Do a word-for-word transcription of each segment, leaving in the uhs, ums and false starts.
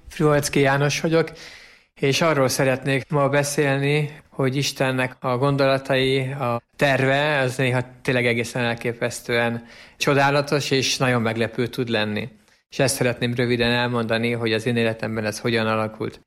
Frivalczky János vagyok, és arról szeretnék ma beszélni, hogy Istennek a gondolatai, a terve, az néha tényleg egészen elképesztően csodálatos, és nagyon meglepő tud lenni. És ezt szeretném röviden elmondani, hogy az én életemben ez hogyan alakult.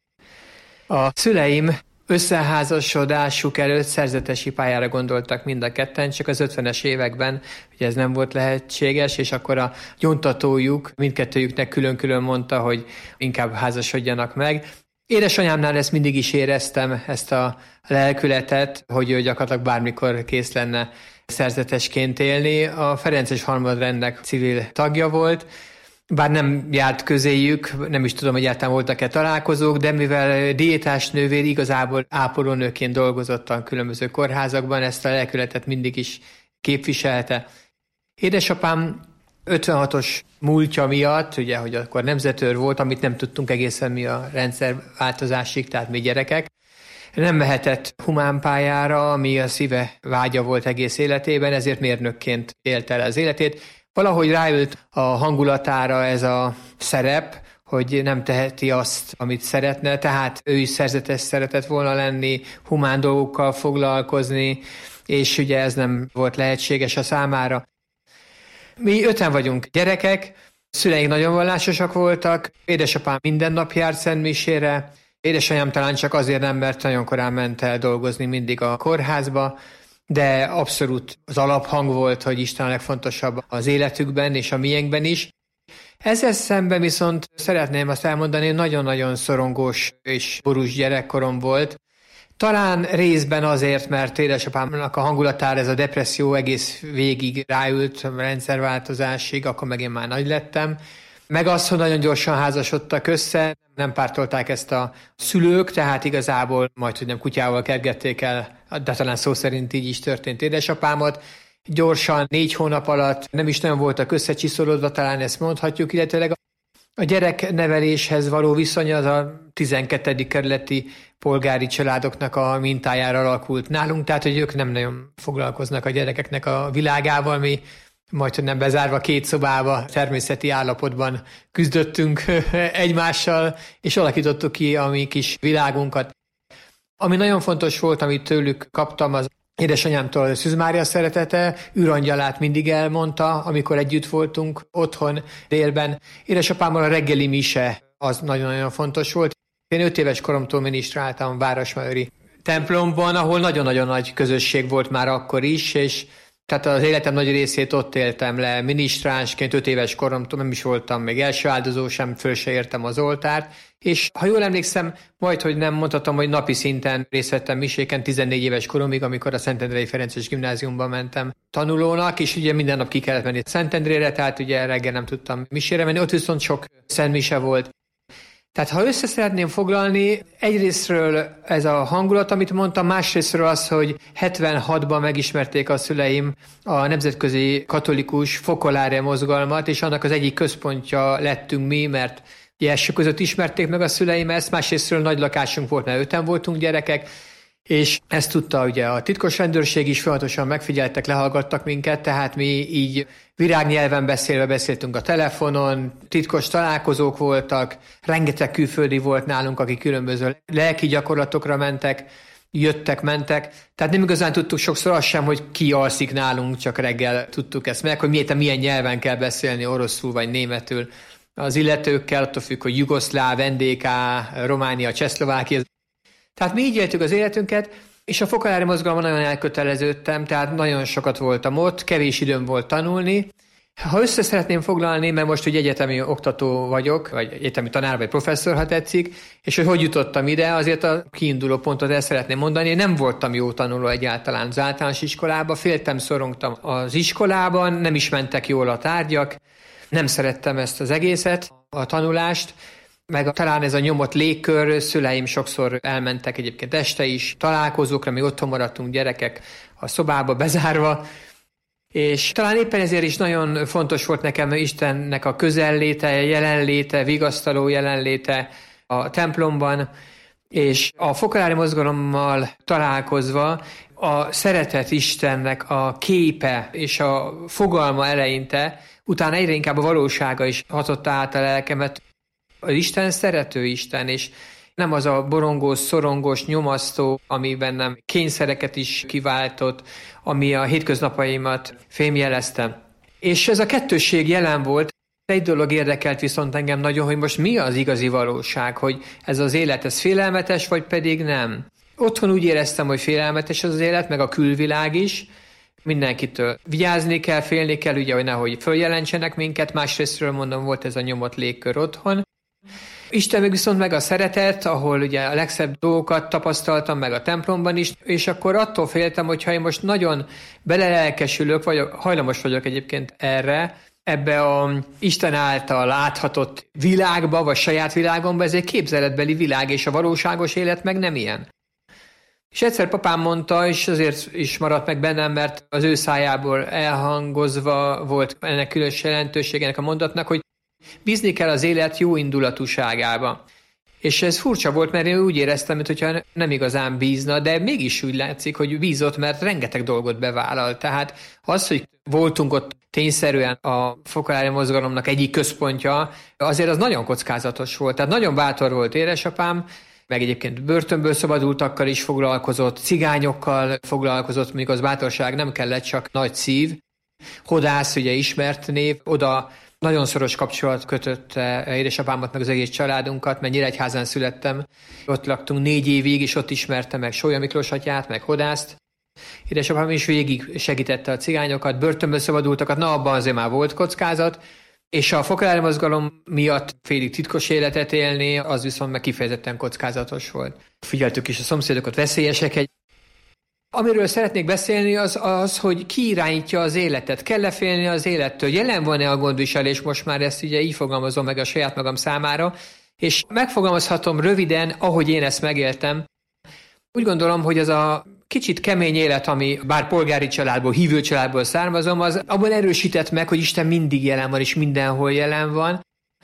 A szüleim összeházasodásuk előtt szerzetesi pályára gondoltak mind a ketten, csak az ötvenes években ugye ez nem volt lehetséges, és akkor a gyóntatójuk mindkettőjüknek külön-külön mondta, hogy inkább házasodjanak meg. Édesanyámnál ezt mindig is éreztem, ezt a lelkületet, hogy ő gyakorlatilag bármikor kész lenne szerzetesként élni. A Ferences harmadrendnek civil tagja volt, bár nem járt közéjük, nem is tudom, hogy egyáltalán voltak-e találkozók, de mivel diétás nővér igazából ápolónőként dolgozott a különböző kórházakban, ezt a lelkületet mindig is képviselte. Édesapám ötvenhatos múltja miatt, ugye, hogy akkor nemzetőr volt, amit nem tudtunk egészen mi a rendszerváltozásig, tehát mi gyerekek, nem mehetett humánpályára, ami a szíve vágya volt egész életében, ezért mérnökként élte el az életét. Valahogy ráült a hangulatára ez a szerep, hogy nem teheti azt, amit szeretne, tehát ő is szerzetes szeretett volna lenni, humán dolgokkal foglalkozni, és ugye ez nem volt lehetséges a számára. Mi öten vagyunk gyerekek, szüleink nagyon vallásosak voltak, édesapám minden nap járt szentmisére, édesanyám talán csak azért nem, mert nagyon korán ment el dolgozni mindig a kórházba, de abszolút az alaphang volt, hogy Isten a legfontosabb az életükben és a miénkben is. Ezzel szemben viszont szeretném azt elmondani, hogy nagyon-nagyon szorongós és borús gyerekkorom volt. Talán részben azért, mert édesapámnak a hangulatára ez a depresszió egész végig ráült, a rendszerváltozásig, akkor meg én már nagy lettem. Meg az, hogy nagyon gyorsan házasodtak össze, nem pártolták ezt a szülők, tehát igazából majd, hogy nem kutyával kergették el, de talán szó szerint így is történt édesapámat. Gyorsan, négy hónap alatt nem is nagyon voltak összecsiszolódva, talán ezt mondhatjuk, illetőleg a gyerekneveléshez való viszony az a tizenkettedik kerületi polgári családoknak a mintájára alakult nálunk, tehát hogy ők nem nagyon foglalkoznak a gyerekeknek a világával, mi majd nem bezárva két szobába természeti állapotban küzdöttünk egymással, és alakítottuk ki a mi kis világunkat. Ami nagyon fontos volt, amit tőlük kaptam, az édesanyámtól Szűz Mária szeretete, űrangyalát mindig elmondta, amikor együtt voltunk otthon délben. Édesapámmal a reggeli mise az nagyon-nagyon fontos volt. Én öt éves koromtól minisztráltam Városmajori templomban, ahol nagyon-nagyon nagy közösség volt már akkor is, és tehát az életem nagy részét ott éltem le minisztránsként, öt éves koromtól, nem is voltam még első áldozó sem, föl se értem az oltárt, és ha jól emlékszem, majd, hogy nem mondhatom, hogy napi szinten részt vettem miséken tizennégy éves koromig, amikor a Szentendrei Ferences Gimnáziumban mentem tanulónak, és ugye minden nap ki kellett menni Szentendrére, tehát ugye reggel nem tudtam misére menni, ott viszont sok szentmise volt. Tehát ha össze szeretném foglalni, egyrésztről ez a hangulat, amit mondtam, másrésztről az, hogy hetvenhatban megismerték a szüleim a nemzetközi katolikus Focolare mozgalmat, és annak az egyik központja lettünk mi, mert első között ismerték meg a szüleim ezt, másrésztről nagy lakásunk volt, mert öten voltunk gyerekek, és ezt tudta ugye a titkos rendőrség is, folyamatosan megfigyeltek, lehallgattak minket, tehát mi így virágnyelven beszélve beszéltünk a telefonon, titkos találkozók voltak, rengeteg külföldi volt nálunk, akik különböző lelki gyakorlatokra mentek, jöttek, mentek, tehát nem igazán tudtuk sokszor azt sem, hogy ki alszik nálunk, csak reggel tudtuk ezt meg, hogy miért, milyen nyelven kell beszélni, oroszul vagy németül az illetőkkel, attól függ, hogy jugoszláv, en dé ká, Románia, Csehszlovákia. Tehát mi így éltük az életünket, és a Focolare mozgalomban nagyon elköteleződtem, tehát nagyon sokat voltam ott, kevés időm volt tanulni. Ha össze szeretném foglalni, mert most ugye egyetemi oktató vagyok, vagy egyetemi tanár, vagy professzor, ha tetszik, és hogy hogy jutottam ide, azért a kiinduló pontot el szeretném mondani, én nem voltam jó tanuló egyáltalán az általános iskolában, féltem, szorongtam az iskolában, nem is mentek jól a tárgyak, nem szerettem ezt az egészet, a tanulást, meg talán ez a nyomott légkör, szüleim sokszor elmentek egyébként este is találkozókra, mi otthon maradtunk gyerekek a szobába bezárva, és talán éppen ezért is nagyon fontos volt nekem Istennek a közelléte, jelenléte, vigasztaló jelenléte a templomban, és a Focolare mozgalommal találkozva a szeretet Istennek a képe és a fogalma eleinte, utána egyre inkább a valósága is hatotta át a lelkemet. Az Isten szerető Isten, és nem az a borongós, szorongós, nyomasztó, ami bennem kényszereket is kiváltott, ami a hétköznapjaimat fémjelezte. És ez a kettősség jelen volt. Egy dolog érdekelt viszont engem nagyon, hogy most mi az igazi valóság, hogy ez az élet, ez félelmetes, vagy pedig nem. Otthon úgy éreztem, hogy félelmetes az élet, meg a külvilág is. Mindenkitől vigyázni kell, félni kell, ugye, hogy nehogy följelentsenek minket. Másrésztről mondom, volt ez a nyomott légkör otthon. Isten meg viszont meg a szeretet, ahol ugye a legszebb dolgokat tapasztaltam, meg a templomban is, és akkor attól féltem, hogy ha én most nagyon belelelkesülök, vagy hajlamos vagyok egyébként erre, ebbe a Isten által láthatott világba, vagy saját világomba, ez egy képzeletbeli világ, és a valóságos élet meg nem ilyen. És egyszer papám mondta, és azért is maradt meg bennem, mert az ő szájából elhangozva volt ennek különös jelentőségének a mondatnak, hogy bízni kell az élet jó indulatúságába. És ez furcsa volt, mert én úgy éreztem, mintha nem igazán bízna, de mégis úgy látszik, hogy bízott, mert rengeteg dolgot bevállal. Tehát az, hogy voltunk ott tényszerűen a fokolári mozgalomnak egyik központja, azért az nagyon kockázatos volt. Tehát nagyon bátor volt édesapám, meg egyébként börtönből szabadultakkal is foglalkozott, cigányokkal foglalkozott, mondjuk az bátorság nem kellett, csak nagy szív. Hodász, ugye ismert név, oda nagyon szoros kapcsolat kötötte édesapámat, meg az egész családunkat, mert Nyíregyházán születtem. Ott laktunk négy évig, és ott ismerte meg Sólya Miklós atyát, meg Hodászt. Édesapám is végig segítette a cigányokat, börtönből szabadultakat, na abban azért már volt kockázat, és a fokolári mozgalom miatt félig titkos életet élni, az viszont meg kifejezetten kockázatos volt. Figyeltük is a szomszédokat, veszélyesek. Amiről szeretnék beszélni, az az, hogy ki irányítja az életet. Kell-e félni az élettől? Jelen van-e a gondviselés? Most már ezt ugye így fogalmazom meg a saját magam számára, és megfogalmazhatom röviden, ahogy én ezt megéltem. Úgy gondolom, hogy az a kicsit kemény élet, ami bár polgári családból, hívő családból származom, az abban erősített meg, hogy Isten mindig jelen van, és mindenhol jelen van.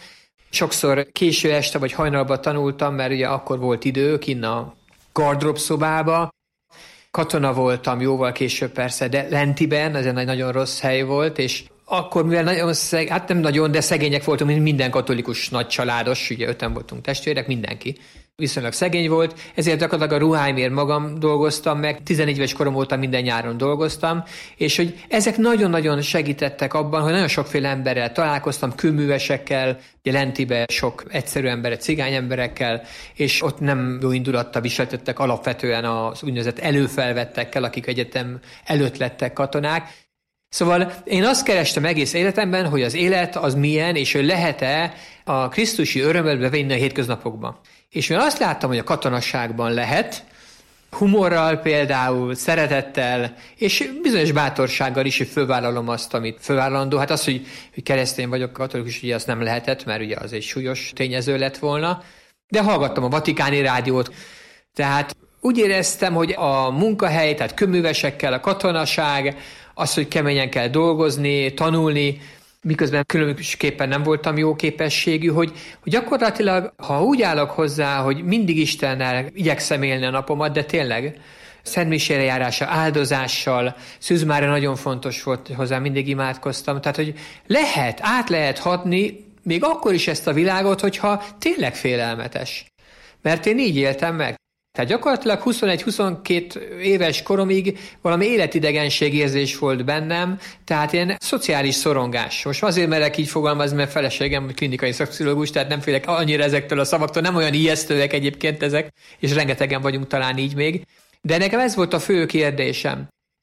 Sokszor késő este vagy hajnalban tanultam, mert ugye akkor volt idő, kinn a gardrób szobába. Katona voltam jóval később persze, de Lentiben, ez egy nagyon rossz hely volt, és akkor, mivel nagyon szeg, hát nem nagyon, de szegények voltunk, mint minden katolikus nagy családos, ugye öten voltunk testvérek, mindenki viszonylag szegény volt, ezért gyakorlatilag a ruháimért magam dolgoztam meg, tizenegy éves korom óta minden nyáron dolgoztam, és hogy ezek nagyon-nagyon segítettek abban, hogy nagyon sokféle emberrel találkoztam, kőművesekkel, ugye Lentibe sok egyszerű emberek, cigány emberekkel, és ott nem jó indulattal viseltettek alapvetően az úgynevezett előfelvettekkel, akik egyetem előtt lettek katonák. Szóval én azt kerestem egész életemben, hogy az élet az milyen, és hogy lehet-e a krisztusi örömöt bevinni a hétköznapokba. És én azt láttam, hogy a katonasságban lehet, humorral például, szeretettel, és bizonyos bátorsággal is, hogy fölvállalom azt, amit fölvállalandó. Hát az, hogy, hogy keresztény vagyok, katolikus, ugye az nem lehetett, mert ugye az egy súlyos tényező lett volna. De hallgattam a vatikáni rádiót. Tehát úgy éreztem, hogy a munkahely, tehát kőművesekkel, a katonaság, az, hogy keményen kell dolgozni, tanulni, miközben különösképpen nem voltam jó képességű, hogy, hogy gyakorlatilag, ha úgy állok hozzá, hogy mindig Istennel igyekszem élni a napomat, de tényleg szentmisére járása, áldozással, Szűzmára nagyon fontos volt hozzá, mindig imádkoztam, tehát, hogy lehet, át lehet hatni még akkor is ezt a világot, hogyha tényleg félelmetes. Mert én így éltem meg. Tehát gyakorlatilag huszonegy-huszonkét éves koromig valami életidegenségérzés volt bennem, tehát ilyen szociális szorongás. Most azért merek így fogalmazni, mert feleségem klinikai szakpszichológus, tehát nem félek annyira ezektől a szavaktól, nem olyan ijesztőek egyébként ezek, és rengetegen vagyunk talán így még. De nekem ez volt a fő kérdésem.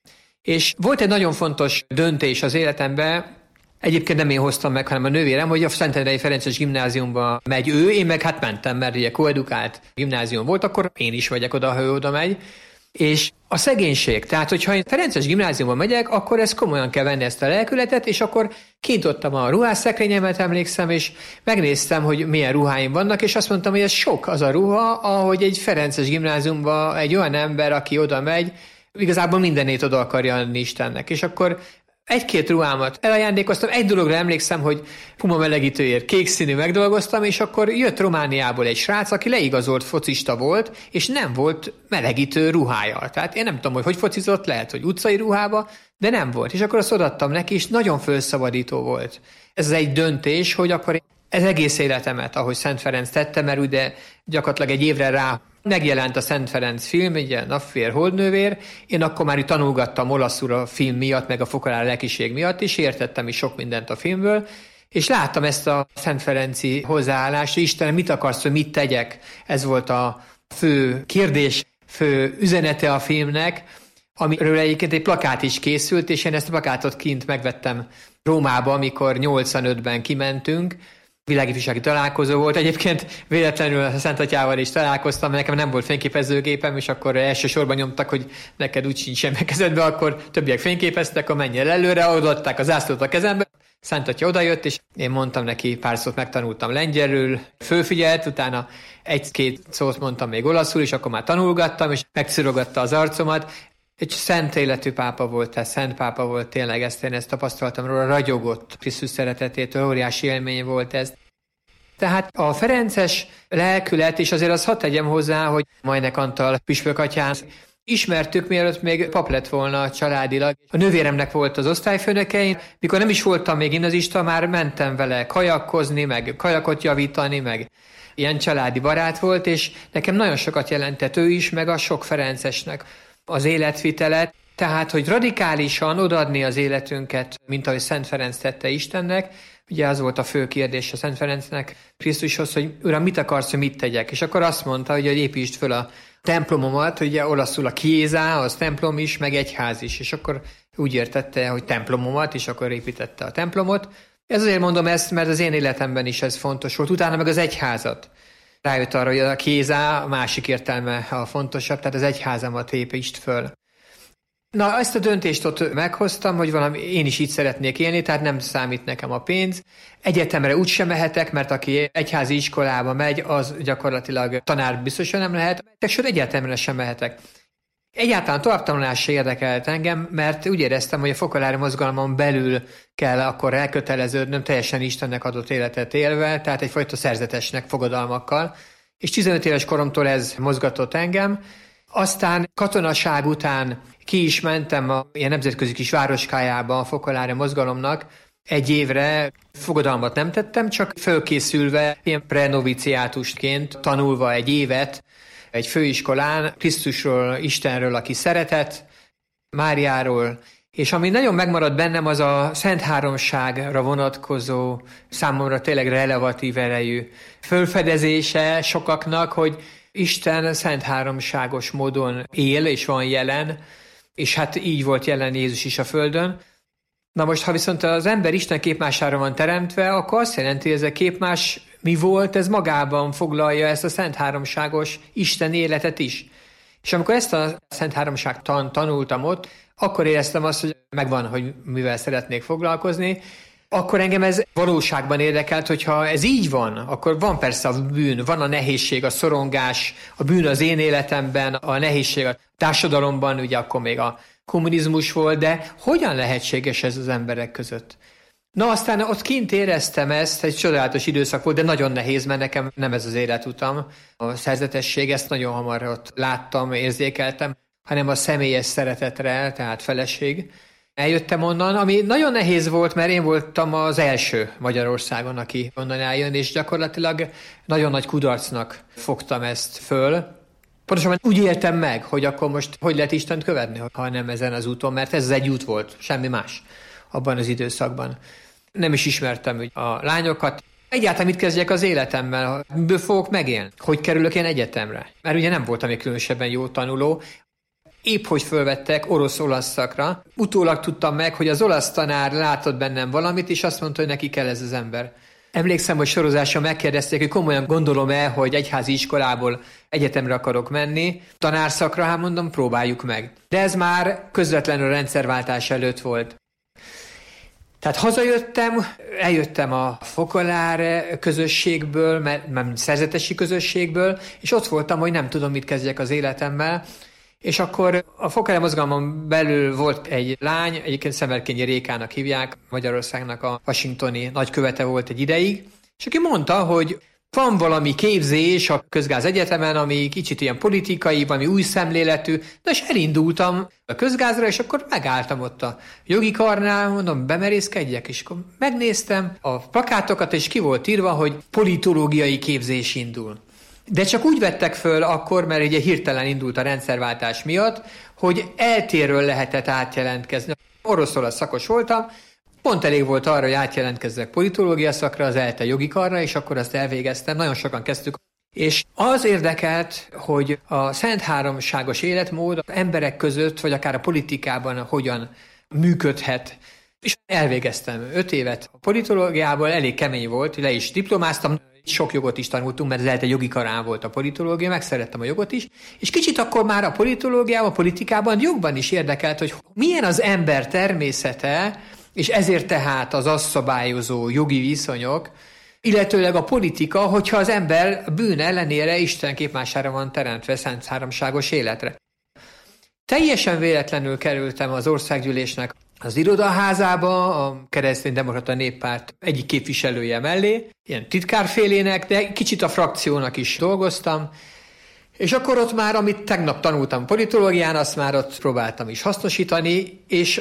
És volt egy nagyon fontos döntés az életemben, egyébként nem én hoztam meg, hanem a nővérem, hogy a Szentendrei Ferences gimnáziumba megy ő, én meg hát mentem, mert ugye koedukált gimnázium volt, akkor én is megyek oda, ha ő oda megy. És a szegénység, tehát hogyha én Ferences gimnáziumba megyek, akkor ezt komolyan kell venni ezt a lelkületet, és akkor kinyitottam a ruhásszekrényemet, emlékszem, és megnéztem, hogy milyen ruháim vannak, és azt mondtam, hogy ez sok az a ruha, ahogy egy Ferences gimnáziumba egy olyan ember, aki oda megy, igazából mindenét oda akarja adni Istennek. És akkor egy-két ruhámat elajándékoztam, egy dologra emlékszem, hogy puma melegítőért kék színű megdolgoztam, és akkor jött Romániából egy srác, aki leigazolt focista volt, és nem volt melegítő ruhája. Tehát én nem tudom, hogy hogy focizott, lehet, hogy utcai ruhába, de nem volt. És akkor azt odaadtam neki, és nagyon felszabadító volt. Ez egy döntés, hogy akkor Ez egész életemet, ahogy Szent Ferenc tette, mert ugye gyakorlatilag egy évre rá megjelent a Szent Ferenc film, ugye Napfér, Holdnővér. Én akkor már tanulgattam olaszul a film miatt, meg a fokolár lelkiség miatt is, értettem is sok mindent a filmből, és láttam ezt a Szent Ferenci hozzáállást, hogy Istenem, mit akarsz, hogy mit tegyek? Ez volt a fő kérdés, fő üzenete a filmnek, amiről egyébként egy plakát is készült, és én ezt a plakátot kint megvettem Rómába, amikor nyolcvanötben kimentünk, világifjúsági találkozó volt. Egyébként véletlenül a Szent Atyával is találkoztam, nekem nem volt fényképezőgépem, és akkor elsősorban nyomtak, hogy neked úgy sincs semmi kezedbe, akkor többiek fényképeztek, akkor menj el előre, odaadták a zászlót a kezembe. Szent Atya odajött, és én mondtam neki, pár szót megtanultam lengyelül, fölfigyelt, utána egy-két szót mondtam még olaszul, és akkor már tanulgattam, és megszorogatta az arcomat. Egy szent életű pápa volt, tehát szent pápa volt, tényleg ezt én ezt tapasztaltam róla, ragyogott Krisztus szeretetétől, óriási élmény volt ez. Tehát a ferences lelkület, és azért azt hadd tegyem hozzá, hogy Majnek Antal püspök atyán ismertük, mielőtt még pap lett volna családilag. A nővéremnek volt az osztályfőnöke, mikor nem is voltam még gimnazista, már mentem vele kajakkozni, meg kajakot javítani, meg ilyen családi barát volt, és nekem nagyon sokat jelentett ő is, meg a sok ferencesnek az életvitelet, tehát, hogy radikálisan odaadni az életünket, mint ahogy Szent Ferenc tette Istennek. Ugye az volt a fő kérdés a Szent Ferencnek Krisztushoz, hogy Uram, mit akarsz, hogy mit tegyek? És akkor azt mondta, hogy építsd föl a templomomat, ugye olaszul a chiesa, az templom is, meg egyház is. És akkor úgy értette, hogy templomomat, és akkor építette a templomot. Ez azért mondom ezt, mert az én életemben is ez fontos volt. Utána meg az egyházat. Rájött arra, hogy a chiesa a másik értelme a fontosabb, tehát az egyházamat építsd föl. Na, ezt a döntést ott meghoztam, hogy valami, én is így szeretnék élni, tehát nem számít nekem a pénz. Egyetemre úgysem mehetek, mert aki egyházi iskolába megy, az gyakorlatilag tanár biztosan nem lehet, sőt egyetemre sem mehetek. Egyáltalán továbbtanulás se érdekelt engem, mert úgy éreztem, hogy a fokolári mozgalmon belül kell akkor elköteleződnöm, teljesen Istennek adott életet élve, tehát egyfajta szerzetesnek fogadalmakkal. És tizenöt éves koromtól ez mozgatott engem. Aztán katonaság után ki is mentem a ilyen nemzetközi kis városkájába a fokolári mozgalomnak. Egy évre fogadalmat nem tettem, csak fölkészülve, ilyen prenoviciátusként tanulva egy évet egy főiskolán Krisztusról, Istenről, aki szeretett, Máriáról, és ami nagyon megmaradt bennem, az a Szent Háromságra vonatkozó, számomra tényleg relevatív erejű fölfedezése sokaknak, hogy Isten szent háromságos módon él és van jelen, és hát így volt jelen Jézus is a földön. Na most, ha viszont az ember Isten képmására van teremtve, akkor azt jelenti, hogy ez a képmás mi volt, ez magában foglalja ezt a szent háromságos Isten életet is. És amikor ezt a szent háromság tan tanultam ott, akkor éreztem azt, hogy megvan, hogy mivel szeretnék foglalkozni. Akkor engem ez valóságban érdekelt, hogyha ez így van, akkor van persze a bűn, van a nehézség, a szorongás, a bűn az én életemben, a nehézség a társadalomban, ugye akkor még a kommunizmus volt, de hogyan lehetséges ez az emberek között? Na aztán ott kint éreztem ezt, egy csodálatos időszak volt, de nagyon nehéz, mert nekem nem ez az életutam. A szerzetesség, ezt nagyon hamar ott láttam, érzékeltem, hanem a személyes szeretetre, tehát feleség. Eljöttem onnan, ami nagyon nehéz volt, mert én voltam az első Magyarországon, aki onnan eljön, és gyakorlatilag nagyon nagy kudarcnak fogtam ezt föl. Pontosan úgy éltem meg, hogy akkor most hogy lehet Istent követni, ha nem ezen az úton, mert ez egy út volt, semmi más abban az időszakban. Nem is ismertem a lányokat. Egyáltalán mit kezdjek az életemmel? Miből fogok megélni? Hogy kerülök én egyetemre? Mert ugye nem voltam egy különösebben jó tanuló. Épp hogy fölvettek orosz-olasz szakra. Utólag tudtam meg, hogy az olasz tanár látott bennem valamit, és azt mondta, hogy neki kell ez az ember. Emlékszem, hogy sorozáson megkérdezték, hogy komolyan gondolom-e, hogy egyházi iskolából egyetemre akarok menni. Tanárszakra, hát mondom, próbáljuk meg. De ez már közvetlenül a rendszerváltás előtt volt. Tehát hazajöttem, eljöttem a fokolár közösségből, mert, mert szerzetesi közösségből, és ott voltam, hogy nem tudom, mit kezdjek az életemmel. És akkor a fokolár mozgalmon belül volt egy lány, egyébként Szemerkényi Rékának hívják, Magyarországnak a washingtoni nagykövete volt egy ideig, és aki mondta, hogy van valami képzés a Közgáz Egyetemen, ami kicsit ilyen politikai, valami új szemléletű, de és elindultam a közgázra, és akkor megálltam ott a jogi karnál, mondom, bemerészkedjek, és akkor megnéztem a plakátokat, és ki volt írva, hogy politológiai képzés indul. De csak úgy vettek föl akkor, mert ugye hirtelen indult a rendszerváltás miatt, hogy eltérről lehetett átjelentkezni. Orosz-olasz szakos voltam, pont elég volt arra, hogy átjelentkezzek politológia szakra, az ELTE jogi karra, és akkor azt elvégeztem. Nagyon sokan kezdtük. És az érdekelt, hogy a szent háromságos életmód az emberek között, vagy akár a politikában hogyan működhet. És elvégeztem öt évet a politológiából, elég kemény volt, le is diplomáztam, sok jogot is tanultunk, mert az ELTE jogi karán volt a politológia, megszerettem a jogot is, és kicsit akkor már a politológiában, a politikában jobban is érdekelt, hogy milyen az ember természete, és ezért tehát az azt szabályozó jogi viszonyok, illetőleg a politika, hogyha az ember bűn ellenére Isten képmására van teremtve szent háromságos életre. Teljesen véletlenül kerültem az országgyűlésnek az irodaházába, a Kereszténydemokrata Néppárt egyik képviselője mellé, ilyen titkárfélének, de kicsit a frakciónak is dolgoztam, és akkor ott már, amit tegnap tanultam politológián, azt már ott próbáltam is hasznosítani, és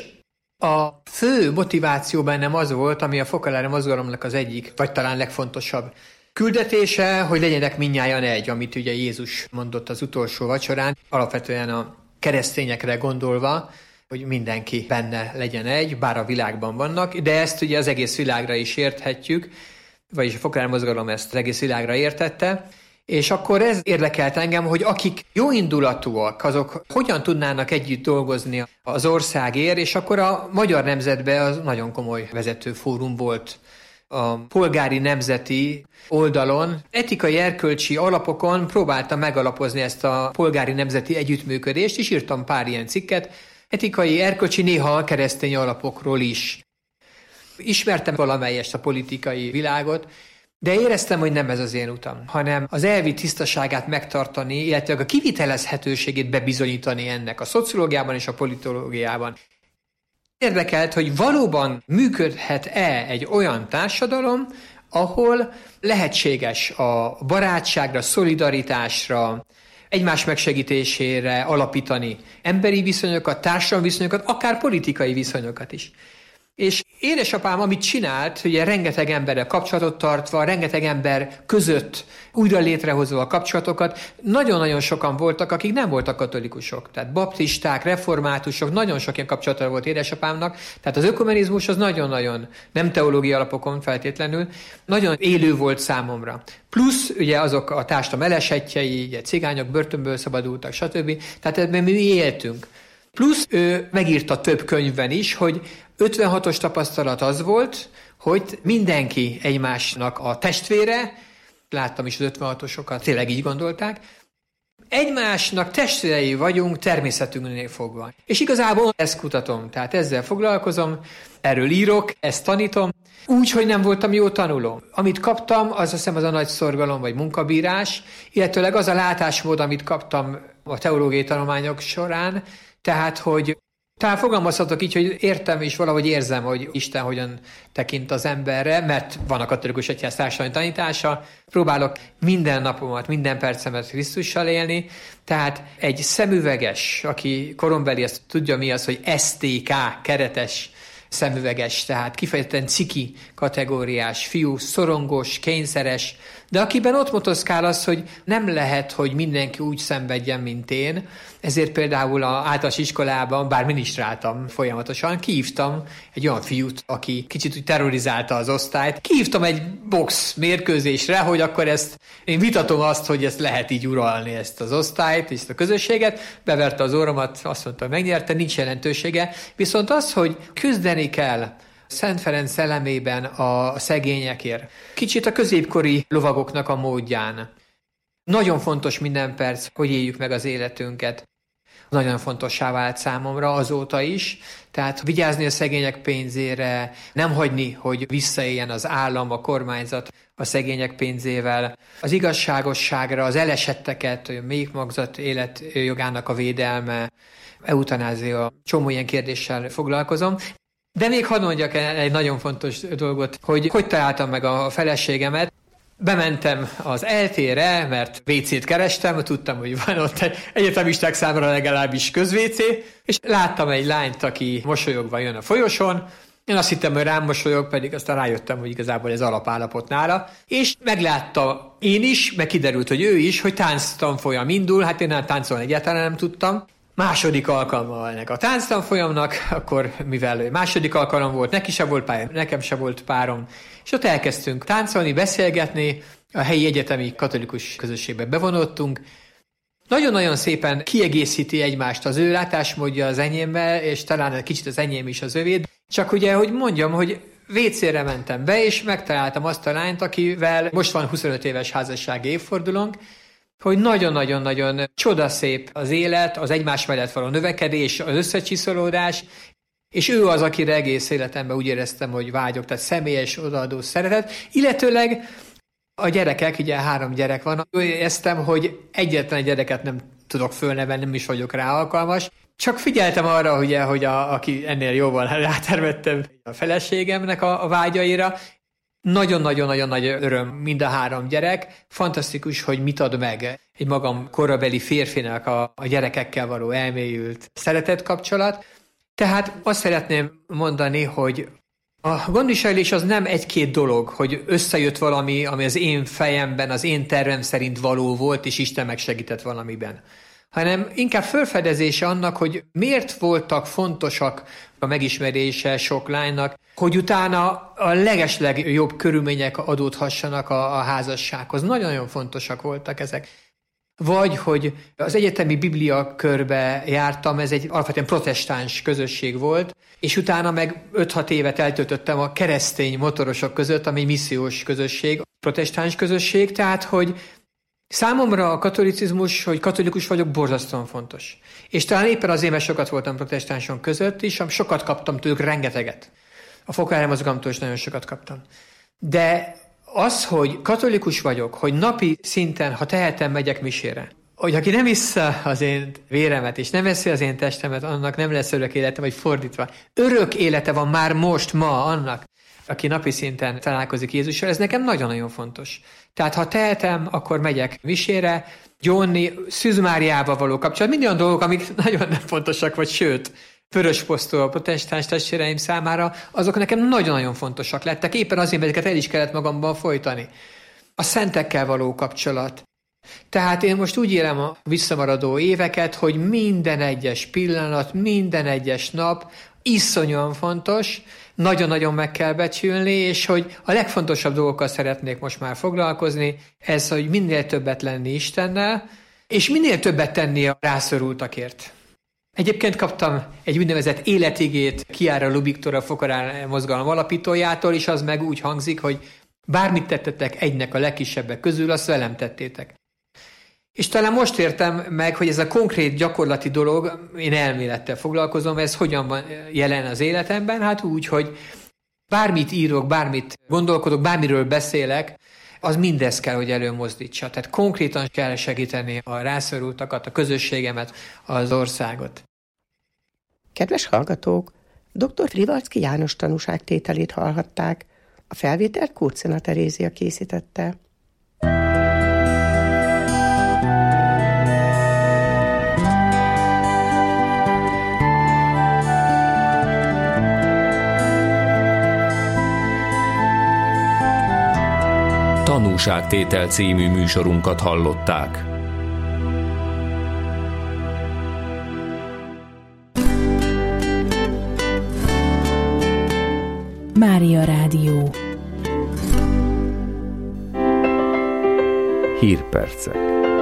a fő motiváció bennem az volt, ami a Fokolári mozgalomnak az egyik, vagy talán legfontosabb küldetése, hogy legyenek mindnyájan egy, amit ugye Jézus mondott az utolsó vacsorán, alapvetően a keresztényekre gondolva, hogy mindenki benne legyen egy, bár a világban vannak, de ezt ugye az egész világra is érthetjük, vagyis a Fokolári mozgalom ezt az egész világra értette, és akkor ez érdekelt engem, hogy akik jó indulatúak, azok hogyan tudnának együtt dolgozni az országért, és akkor a Magyar Nemzetben az nagyon komoly vezető fórum volt. A polgári nemzeti oldalon, etikai erkölcsi alapokon próbáltam megalapozni ezt a polgári nemzeti együttműködést, és írtam pár ilyen cikket, etikai erkölcsi, néha a keresztény alapokról is. Ismertem valamelyest a politikai világot, de éreztem, hogy nem ez az én utam, hanem az elvi tisztaságát megtartani, illetve a kivitelezhetőségét bebizonyítani ennek a szociológiában és a politológiában. Érdekelt, hogy valóban működhet-e egy olyan társadalom, ahol lehetséges a barátságra, szolidaritásra, egymás megsegítésére alapítani emberi viszonyokat, társadalmi viszonyokat, akár politikai viszonyokat is. És édesapám, amit csinált, ugye rengeteg emberrel kapcsolatot tartva, rengeteg ember között újra létrehozva a kapcsolatokat, nagyon-nagyon sokan voltak, akik nem voltak katolikusok. Tehát baptisták, reformátusok, nagyon sok ilyen kapcsolata volt édesapámnak. Tehát az ökumenizmus az nagyon-nagyon, nem teológiai alapokon feltétlenül, nagyon élő volt számomra. Plusz ugye azok a társadalom elesettjei, ugye cigányok börtönből szabadultak, stb. Tehát ebben mi éltünk. Plusz ő megírta több könyvben is, hogy ötvenhatos tapasztalat az volt, hogy mindenki egymásnak a testvére, láttam is az ötvenhatosokat, tényleg így gondolták, egymásnak testvérei vagyunk természetünknél fogva. És igazából ezt kutatom, tehát ezzel foglalkozom, erről írok, ezt tanítom, úgy, hogy nem voltam jó tanuló. Amit kaptam, az azt hiszem az a nagy szorgalom vagy munkabírás, illetőleg az a látásmód, amit kaptam a teológiai tanulmányok során, tehát, hogy talán fogalmazhatok így, hogy értem és valahogy érzem, hogy Isten hogyan tekint az emberre, mert van a katolikus egyház társadalmi tanítása, próbálok minden napomat, minden percemet Krisztussal élni, tehát egy szemüveges, aki korombeli, azt tudja mi az, hogy es té ká, keretes szemüveges, tehát kifejezetten ciki kategóriás fiú, szorongós, kényszeres, de akiben ott motoszkál az, hogy nem lehet, hogy mindenki úgy szenvedjen, mint én, ezért például az általános iskolában, bár minisztráltam folyamatosan, kihívtam egy olyan fiút, aki kicsit úgy terrorizálta az osztályt, kihívtam egy box mérkőzésre, hogy akkor ezt, én vitatom azt, hogy ezt lehet így uralni, ezt az osztályt, ezt a közösséget, beverte az óromat, azt mondta, megnyerte, nincs jelentősége, viszont az, hogy küzdeni kell Szent Ferenc szellemében a szegényekért. Kicsit a középkori lovagoknak a módján. Nagyon fontos minden perc, hogy éljük meg az életünket. Nagyon fontossá vált számomra azóta is, tehát vigyázni a szegények pénzére, nem hagyni, hogy visszaéljen az állam, a kormányzat a szegények pénzével, az igazságosságra, az elesetteket, a méhmagzat életjogának a védelme, eutanázia, csomó ilyen kérdéssel foglalkozom. De még hadd mondjak egy nagyon fontos dolgot, hogy hogy találtam meg a feleségemet. Bementem az eltére, mert vécét kerestem, tudtam, hogy van ott egyetemisták számára legalábbis közvécé, és láttam egy lányt, aki mosolyogva jön a folyosón. Én azt hittem, hogy rám mosolyog, pedig aztán rájöttem, hogy igazából ez alapállapot nála. És meglátta én is, meg kiderült, hogy ő is, hogy tánctanfolyam indul, hát én nem táncolni egyáltalán nem tudtam. Második alkalma ennek a tánctanfolyamnak, akkor mivel második alkalom volt, neki se volt párom, nekem se volt párom, és ott elkezdtünk táncolni, beszélgetni, a helyi egyetemi katolikus közösségbe bevonódtunk. Nagyon-nagyon szépen kiegészíti egymást az ő látásmódja az enyémmel, és talán egy kicsit az enyém is az övét. Csak ugye, hogy mondjam, hogy vécére mentem be, és megtaláltam azt a lányt, akivel most van huszonöt éves házassági évfordulónk, hogy nagyon-nagyon-nagyon csodaszép az élet, az egymás mellett való növekedés, az összecsiszolódás, és ő az, akire egész életemben úgy éreztem, hogy vágyok, tehát személyes, odaadó szeretet, illetőleg a gyerekek, ugye három gyerek van, úgy éreztem, hogy egyetlen gyereket nem tudok fölnevelni, nem is vagyok rá alkalmas, csak figyeltem arra, ugye, hogy a, aki ennél jóval rátermettem a feleségemnek a, a vágyaira. Nagyon-nagyon-nagyon nagy öröm mind a három gyerek. Fantasztikus, hogy mit ad meg egy magam korabeli férfinak a, a gyerekekkel való elmélyült szeretet kapcsolat. Tehát azt szeretném mondani, hogy a gondviselés az nem egy-két dolog, hogy összejött valami, ami az én fejemben, az én tervem szerint való volt, és Isten megsegített valamiben. Hanem inkább felfedezése annak, hogy miért voltak fontosak a megismerése sok lánynak, hogy utána a legesleg jobb körülmények adódhassanak a, a házassághoz. Nagyon-nagyon fontosak voltak ezek. Vagy, hogy az egyetemi biblia körbe jártam, ez egy alapvetően protestáns közösség volt, és utána meg öt-hat évet eltöltöttem a keresztény motorosok között, ami missziós közösség, protestáns közösség, tehát, hogy számomra a katolicizmus, hogy katolikus vagyok, borzasztóan fontos. És talán éppen azért, mert sokat voltam protestánson között is, sokat kaptam tőlük, rengeteget. A Fokhárhely mozgalomtól is nagyon sokat kaptam. De az, hogy katolikus vagyok, hogy napi szinten, ha tehetem, megyek misére, hogy aki nem issza az én véremet, és nem eszi az én testemet, annak nem lesz örök élete, vagy fordítva. Örök élete van már most, ma annak, aki napi szinten találkozik Jézussal, ez nekem nagyon-nagyon fontos. Tehát ha tehetem, akkor megyek misére, gyónni, Szűz Máriával való kapcsolat, mind olyan dolgok, amik nagyon fontosak, vagy sőt, Vörösposztól a protestáns testvéreim számára, azok nekem nagyon-nagyon fontosak lettek, éppen azért, mert ezeket el is kellett magamban folytani. A szentekkel való kapcsolat. Tehát én most úgy élem a visszamaradó éveket, hogy minden egyes pillanat, minden egyes nap iszonyúan fontos, nagyon-nagyon meg kell becsülni, és hogy a legfontosabb dolgokkal szeretnék most már foglalkozni, ez, hogy minél többet lenni Istennel, és minél többet tenni a rászorultakért. Egyébként kaptam egy úgynevezett életigét Chiara Lubictól, a Fokhárhely mozgalom alapítójától, és az meg úgy hangzik, hogy bármit tettetek egynek a legkisebbek közül, azt velem tettétek. És talán most értem meg, hogy ez a konkrét gyakorlati dolog, én elmélettel foglalkozom, ez hogyan van jelen az életemben, hát úgy, hogy bármit írok, bármit gondolkodok, bármiről beszélek, az mindezt kell, hogy előmozdítsa. Tehát konkrétan kell segíteni a rászorultakat, a közösségemet, az országot. Kedves hallgatók, dr. Frivalczky János tanúságtételét hallhatták. A felvételt Kurcina Terézia készítette. Tanúságtétel című műsorunkat hallották. Mária Rádió. Hírpercek.